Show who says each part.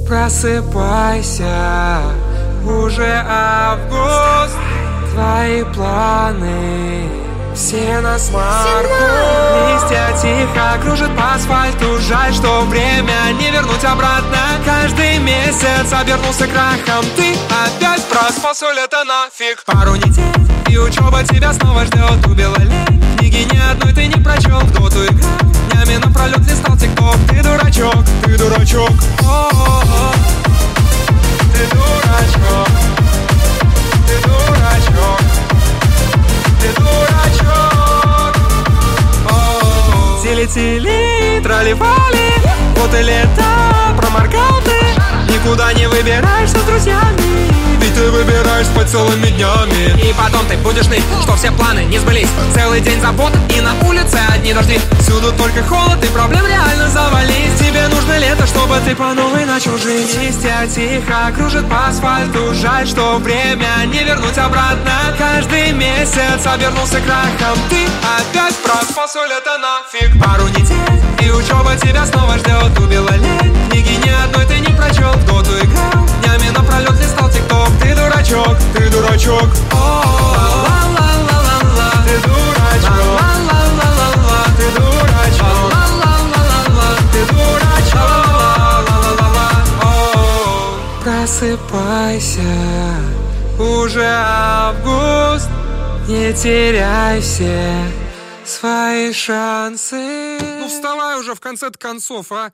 Speaker 1: Просыпайся, уже август. Твои планы все на смарку. Листья тихо кружат по асфальту. Жаль, что время не вернуть обратно. Каждый месяц обернулся крахом. Ты опять проспался, лето нафиг. Пару недель, и учеба тебя снова ждет. Убила лень, книги ни одной ты не прочел. В доту играл, днями напролет листал тикток. Ты дурачок, ты дурачок. О-о-о. Ты дурачок, ты дурачок, ты дурачок. О-о-о. Тили-тили, трали-вали. Вот и лето, проморгал ты. Никуда не выбираешься с друзьями. Ведь ты выбираешь спать целыми днями. И потом ты будешь ныть, что все планы не сбылись. Целый день забот и на улице одни дожди. Всюду только холод и проблем реально завались. Тебе нужно лето, чтобы ты по новой начал жить. Листья тихо кружат по асфальту. Жаль, что время не вернуть обратно. Каждый месяц обернулся крахом. Ты опять проспался, лето нафиг. Пару недель, и учеба тебя снова ждет. Убила лень, книги ни одной ты не прочел. В доту играл, днями напролет листал тикток. Ты дурачок, ты дурачок. Ла-ла-ла-ла-ла. Ты дурачок. Ла-ла-ла-ла-ла. Ты дурачок. Ла-ла-ла-ла-ла. Ты дурачок. Ла-ла-ла-ла. Просыпайся, уже август. Не теряй все свои шансы.
Speaker 2: Ну вставай уже в конце-то концов, а!